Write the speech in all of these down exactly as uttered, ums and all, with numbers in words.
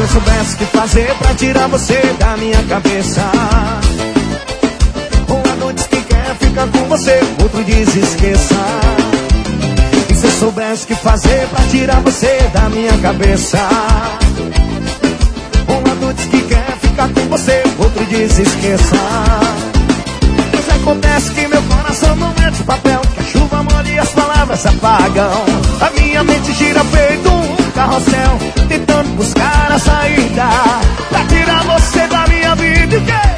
soubesse o que fazer pra tirar você da minha cabeça. Um lado diz que quer ficar com você, outro diz esqueça. E se eu soubesse o que fazer pra tirar você da minha cabeça. Um lado diz que quer ficar com você, outro diz esqueça. Mas acontece que meu coração não é de papel, que a chuva molha e as palavras apagam. A minha mente gira feito um carrossel, tentando buscar a saída pra tirar você da minha vida. E que?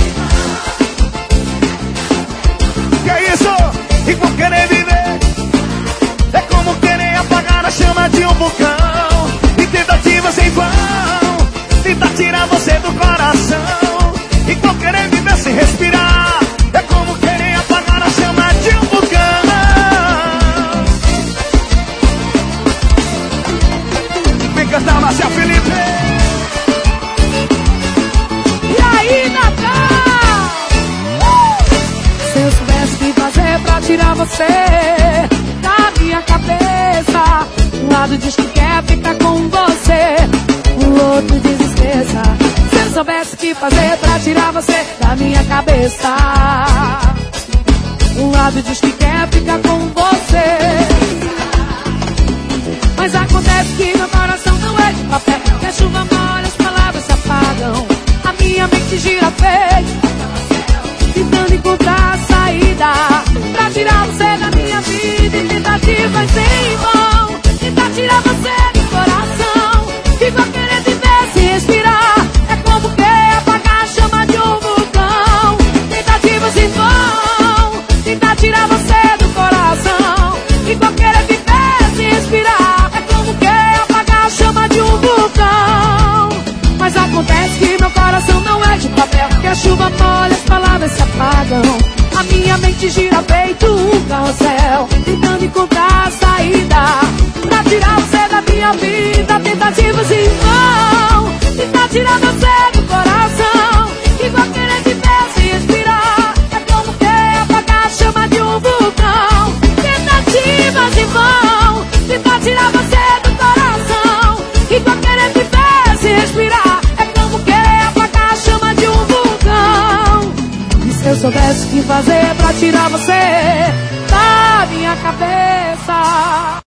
Que é isso? E por querer viver é como querer apagar a chama de um vulcão. E tentativas em vão, tentar tirar você do coração. E por querer viver sem respirar é como querer apagar a chama de um vulcão. Vem cantar, Márcia Felipe. E aí, Natal? Uh! Se eu soubesse o que fazer pra tirar você da minha cabeça. Um lado diz que quer ficar com você, o outro diz esqueça. Se eu soubesse o que fazer pra tirar você da minha cabeça. Um lado diz que quer ficar com você, mas acontece que meu coração não é de papel, que a chuva molha, as palavras se apagam. A minha mente gira feito, tentando encontrar a saída pra tirar você da minha vida. E tentativas em vão, tentar tirar você do coração. Fico a querer viver sem respirar, é como querer apagar a chama de um vulcão. Tentativas em vão, tentar tirar você do coração. Fico a querer viver sem respirar, é como querer apagar a chama de um vulcão. Mas acontece que meu coração não é de papel, que a chuva molha, as palavras se apagam. A minha mente gira feito um carrossel, tentando encontrar a saída pra tirar você da minha vida. Tentativas em vão, tentar tirar você do coração. Igual querer viver sem respirar, é como querer apagar a chama de um vulcão. Tentativas em vão, tentar tirar você do coração. Igual querer viver sem respirar, é como querer apagar a chama de um vulcão. E se eu soubesse o que fazer pra tirar você